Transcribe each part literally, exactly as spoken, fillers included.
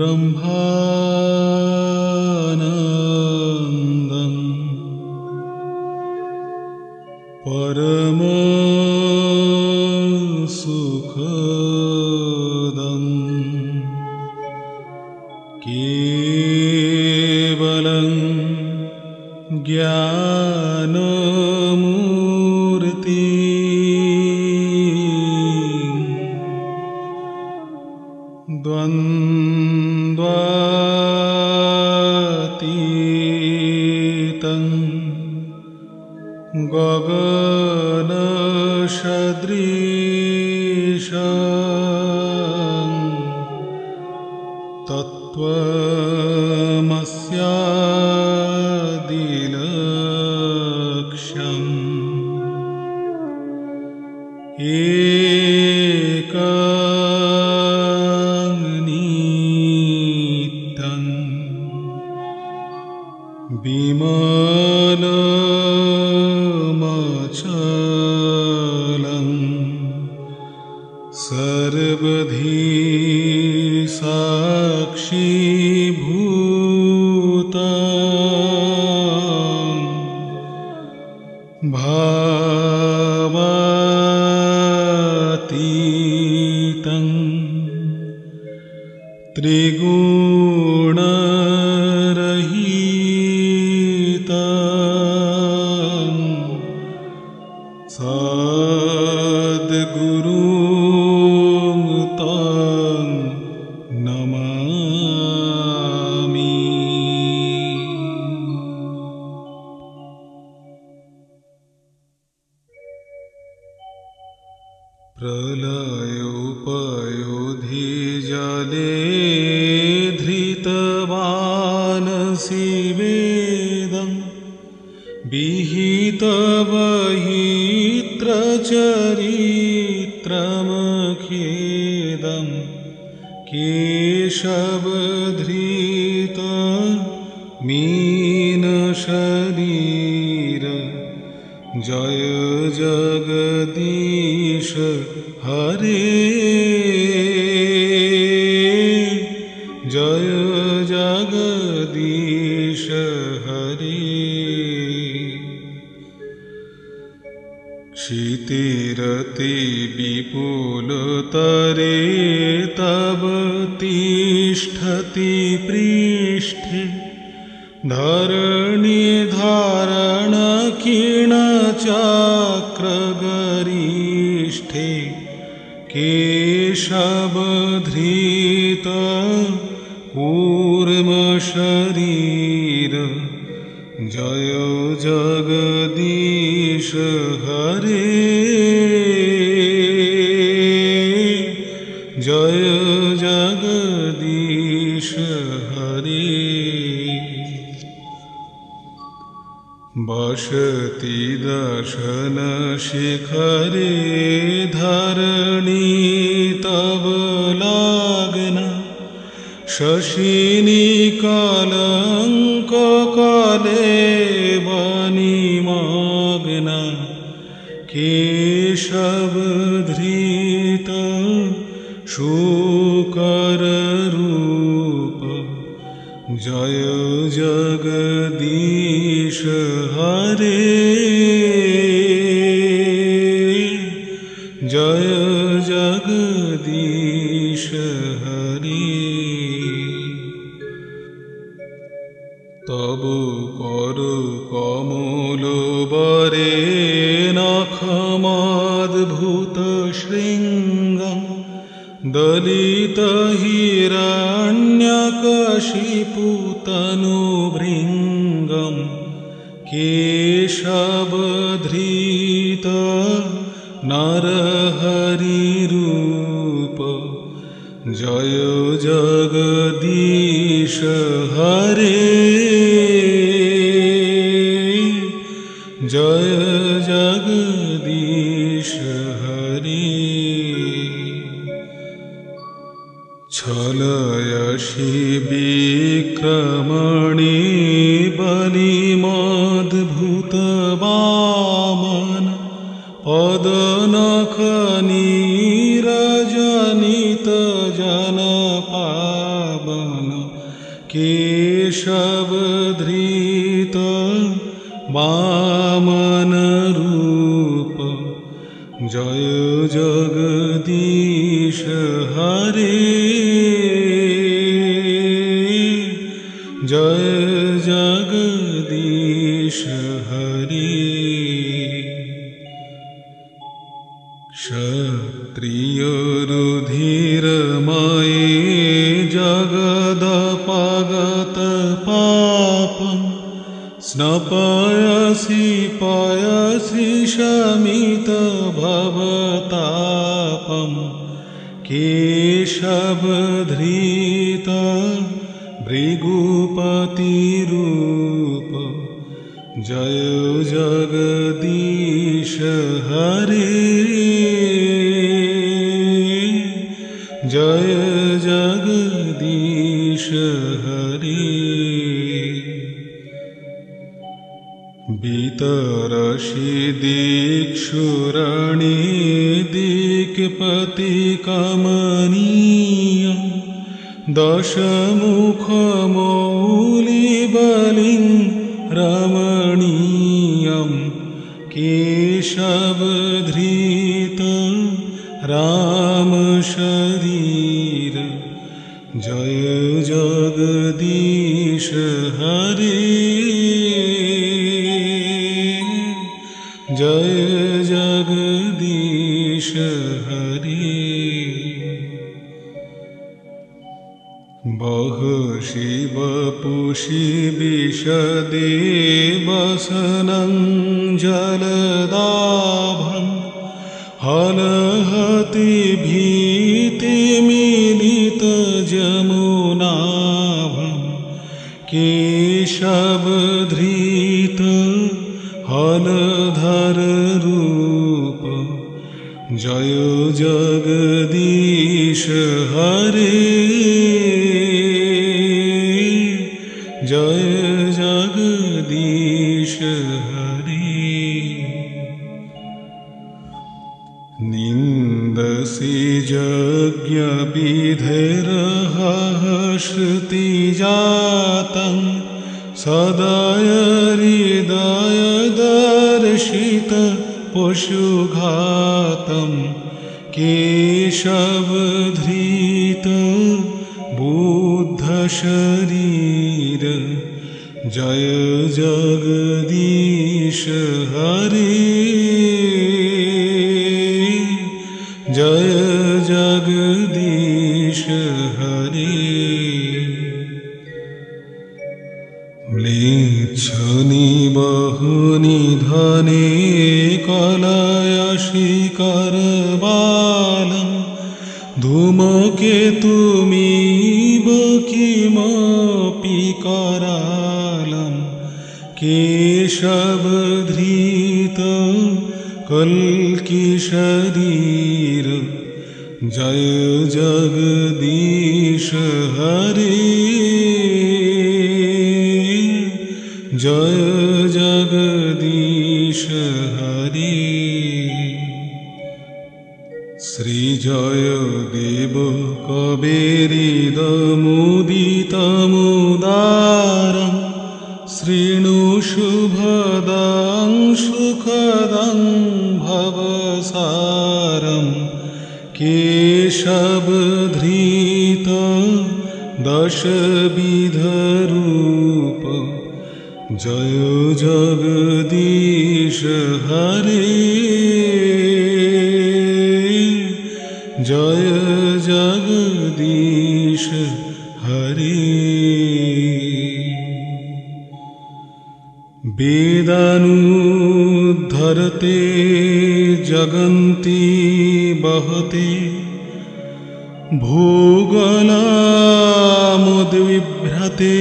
ब्रह्मानन्दं परमसुखदं केवलं ज्ञानमूर्ति द्वन्द्वातीतं गगनसदृशं तत्त्वमस्यादिलक्ष्यम् एकं नित्यं विमलमचलं सर्वधी साक्षीभूतं भावातीतं त्रिगुणरहितं सद्गुरुं तं नमामि। प्रलयोपयोधिजले धृतवानसि वेदं विहितवहित्रचरित्रमखेदं केशवधृत मीनशरीर जय जगदीश हरे जय जगदीश हरे। क्षितिरति विपुलतरे तव तिष्ठति पृष्ठे धरणिधारणकीर्णचक्रगरिष्ठे केशवधृत कूर्मशरीर जय जगदीश हरे जय जगदीश हरे। वसति दर्शन शिखरे धरणी तव लाग्न शशिनी कलंक कलेवनिमग्न केशवधृत शूकर रूप जय जगदीश हरे जय जगदीश हरे। तब कर कमल बरे नखमद्भुत शृंगं दलित हिरण्यकशिपुतनुभृङ्गं केशवधृत नरहरिरूप जय जगदीश हरे जय जगदीश हरे। छलयसि विक्रमणे बलिमद्भुतवामन पदनखनीरजनित जनपाल पावन केशवधृत वामन रूप जय जगदीश हरे जय जगदीश हरे क्षत्रिय रुधिरमये जगदपगत पापं स्नपयसि पयसि शमित भवतापं केशवधृत भृगुपतिरूप जय जगदीश हरे जय जगदीश हरे वितरसि दिक्षुरणे दिक्पति कमनीयं दशमुखमौलिबलिं रमणीयं केशवधृत रामशरीर जय जगदीश हरे जय जगदीश हरे बह शिवपुषि विशदे वसनं जलदाभं हलहति भीतिमिलित जमुनाभं केशवधृत हलधर रूप जय जगदीश हरे जय जगदीश हरे निन्दसि यज्ञविधेर्हः श्रुतिजातं सदय हृदय दर्शित पशुघातं केशवधृत बुद्धशरीर जय जगदीश हरे जय जगदीश हरे म्लेच्छनिबहुनिधने कलयशिखरबालं धूमकेतुमिव किमपि करालं केशवधृत कल्किशरीर जय जगदीश हरे जय जगदीश हरे श्रीजय देव कबेरिदमुदितमुदारं शृणु शुभदं सुखदं भवसारं केशवधृत दशविधरूप जय जगदीश हरे जय जगदीश हरे वेदानुद्धरते जगन्ति बहते भूगोलामुद्बिभ्रते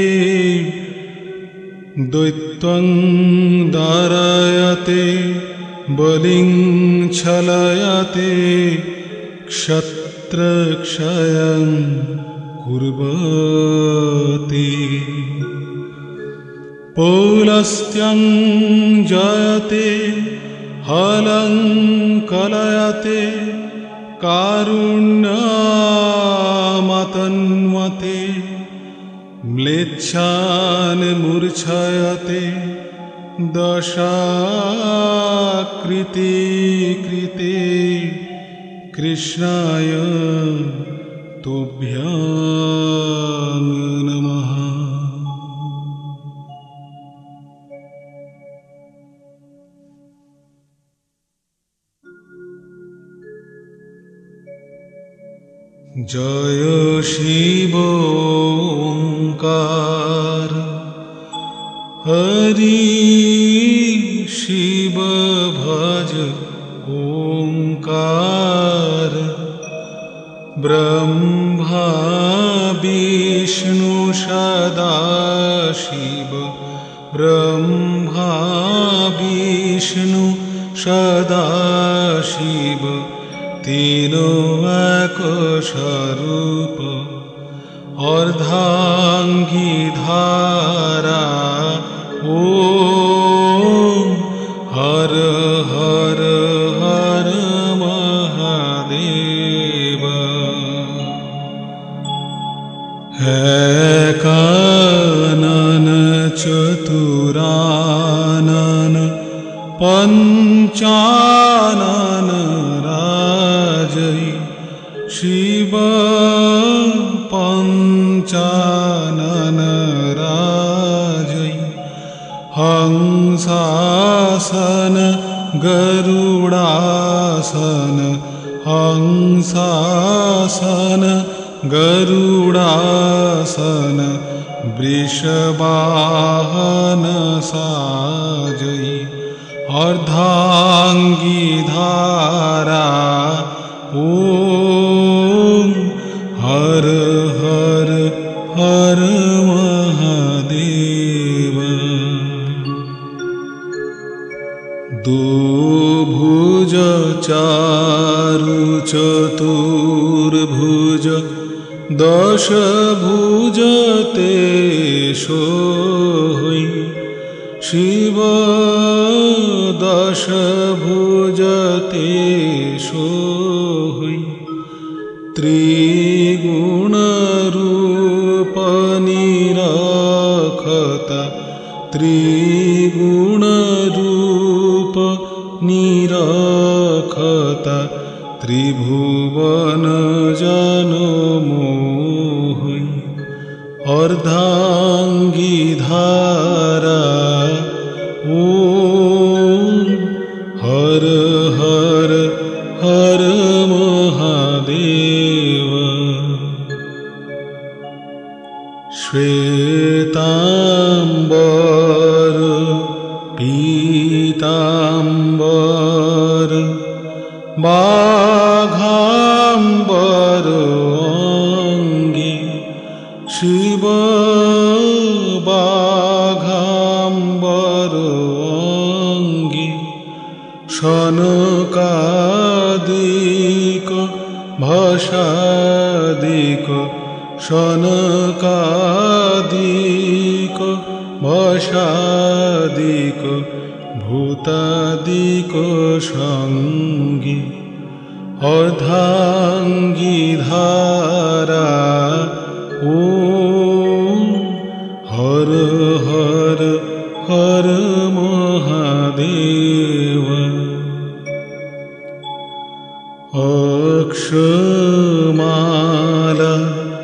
द्वैत्वं दारयते बलिं छलयते क्षत्रक्षयं कुर्वते पौलस्त्यं जयते हलं कलयते कारुण्यमतन्व मते म्लेच्छान् मूर्छयते दशाकृति कृते कृष्णाय तुभ्यां नमः। जय शिव ओंकार हरि शिव भज ओंकार ब्रह्मा विष्णु सदाशिव ब्रह्मा विष्णु सदाशिव तीनों एक स्वरूप अर्धांगी धारा ओम हर हर हर महादेव। है कानन चतुरानन पंचानन राजै शिव पंचानन राजै हंसासन गरुडासन हंसासन गरुडासन वृषवाहन साजै अर्धांगी धारा ओम हर हर हर महादेव। दो भुज चारु चतुर्भुज दश भुज ते सोई शिव दश भुज ते सोई त्रिगुण रूप निरखता त्रिगुण रूप निरखता त्रिभुवन जन मोहि अर्धांगी धारा ओम हर हर हर महादेव। श्वेतांबर पीतांबर बाघांबर अंगी शिव बाघांबर अंगी शनकादिक भषादिक शनकादिक भषादिक भूतादिक संगी अर्धांगी धारा ओम हर हर हर महादेव। अक्षमाला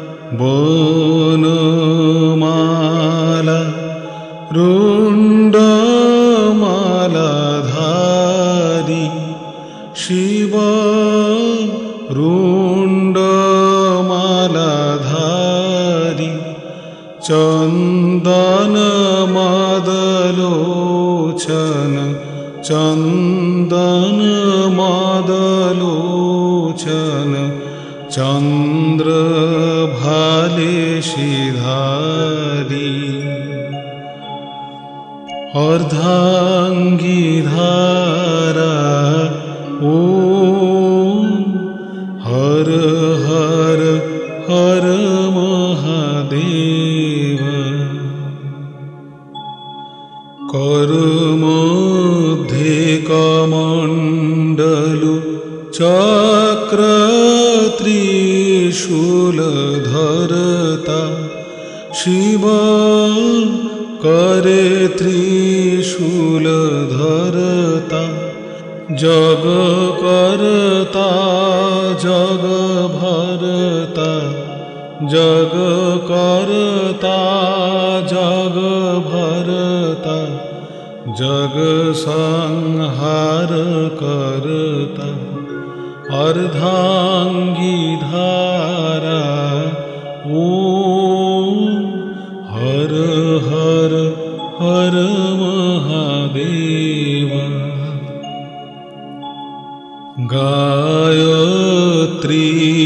वनमाला रुंडमाला धारी शिव रुंडमाला धारी चंदन मदलोचन चंदन मदलोचन चंद्र भाले शिधारी अर्धांगी धारा ओम हर हर हर महादेव। करमध्ये कमंडलु चक्र त्रिशूलधर शिव करे त्रिशूलधरता जग करता जग भरता जग करता जग भरता जग संहार करता अर्धांगी धारा ओम हर हर हर महादेव गायत्री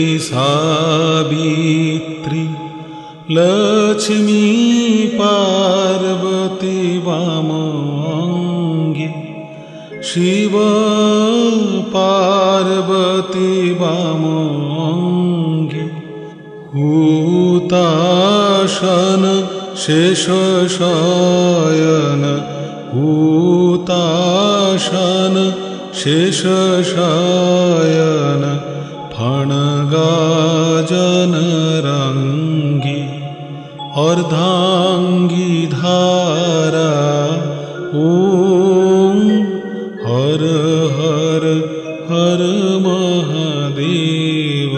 सावित्री लक्ष्मी पार्वती वामांगी शिव पार्वती वामांगी हुताशन शेषशयन हुताशन शेषशयन फणगाजनरंगी अर्धांगी धारा ओम हर हर हर महादेव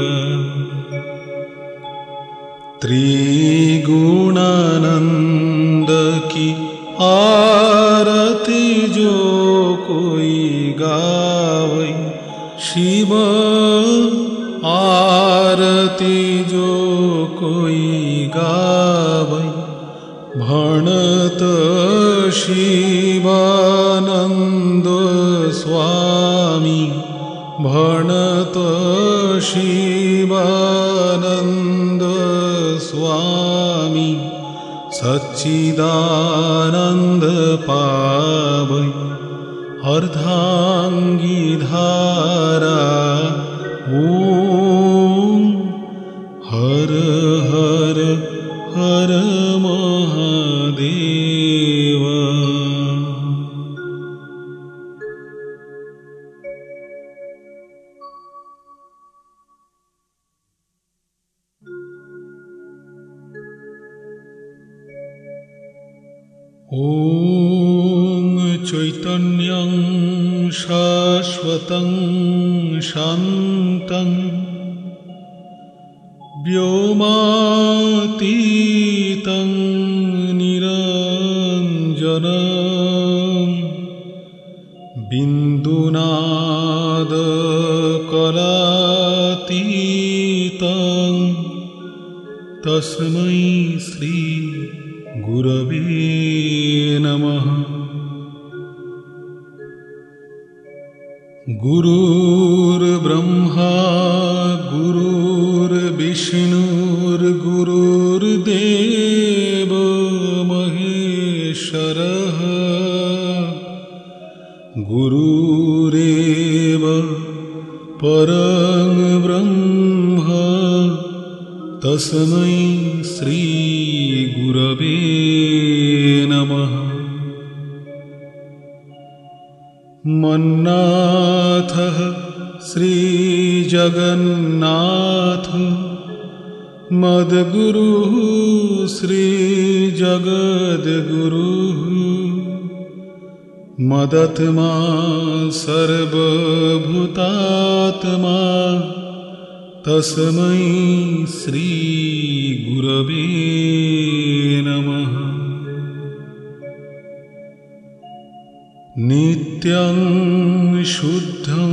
त्रिगुणानंद की आरती जो कोई गावे शिव आरती जो कोई गावे भणत शिवानंद स्वामी भणत शिवानंद स्वामी सच्चिदानंद पावै अर्धांगी धारा ओम हर हर हर महादेव ओम चैतन्यं शाश्वतं शान्तं व्योमातीतं निरञ्जनं बिन्दुनादकलातीतं तस्मै श्री गुरवे नमः। गुरुर्ब्रह्मा गुरुर्विष्णुर्गुरुर्देवो महेश्वरः गुरुरेव परं ब्रह्म तस्मै श्री गुरवे नमः। मन्नाथः श्रीजगन्नाथ मद्गुरुः श्रीजगद्गुरुः मदात्मा सर्वभूतात्मा तस्मै श्री गुरवे नमः। नित्यं शुद्धं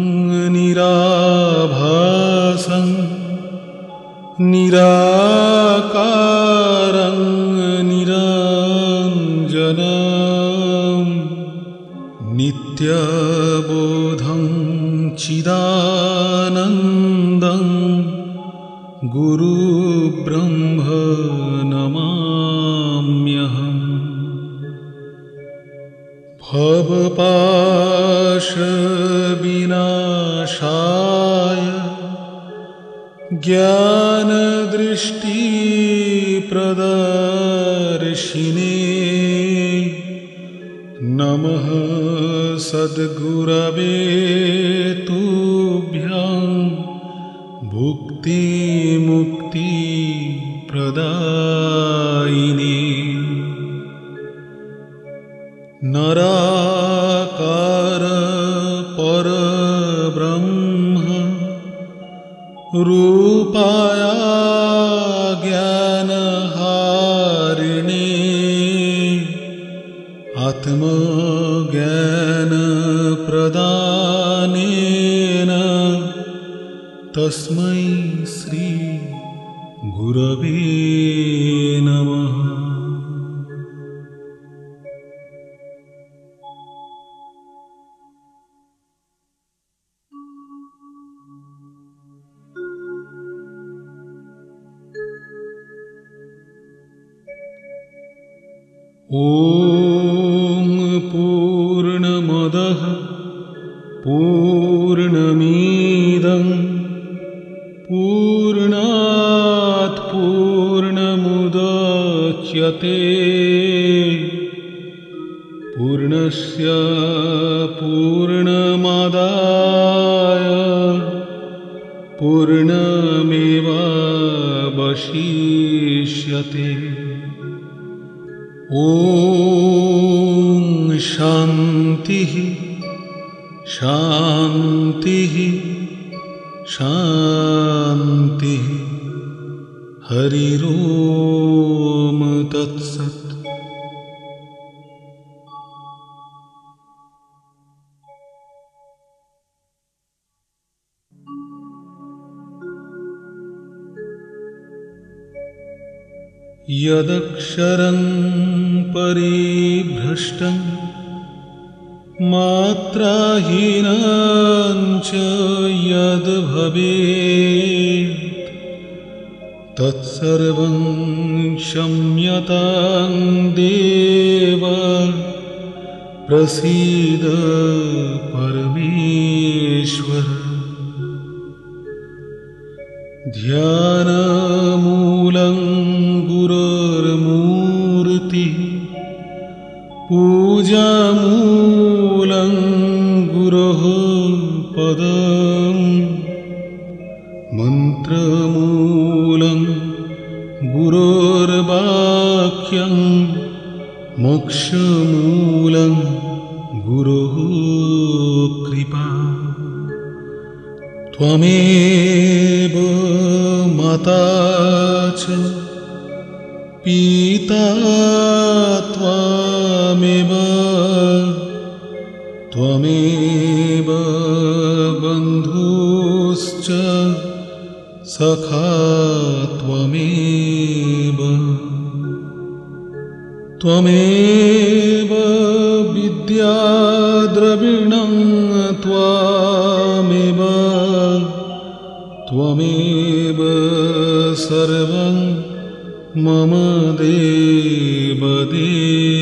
निराभासं निराकारं निरञ्जनं नित्यबोधं चिदानन्दं गुरुब्रह्म नमाम्यहम्। भवपाशविनाशाय ज्ञानदृष्टिप्रदर्शिने नमः सद्गुरवे तुभ्यं भुक्तिमुक्तिप्रदायिने। नराकार परब्रह्म रूपाया ज्ञानहारिणे आत्मज्ञानप्रदानेन तस्मै श्री गुरवे नमः। ॐ पूर्णमदः पूर्णमिदं पूर्णात् पूर्णमुदच्यते पूर्णस्य पूर्णमादाय पूर्णमेवावशिष्यते। ॐ शान्तिः शान्तिः शान्तिः। हरिरोम तत्सत्। यदक्षरं परिभ्रष्टं मात्राहीनं च यद्भवेत् तत्सर्वं क्षम्यतां देव प्रसीद परमेश्वर। ध्यानमूलं गुरोर्मूर्ति पूजामूलं गुरोः पदं मन्त्रमूलं गुरोर्वाक्यं मोक्षमूलं गुरोः कृपा। त्वमेव माता च पिता त्वमेव त्वमेव बन्धुश्च सखा त्वमेव त्वमेव विद्याद्रविणं त्वमेव त्वमेव सर्वं मम देवदेव।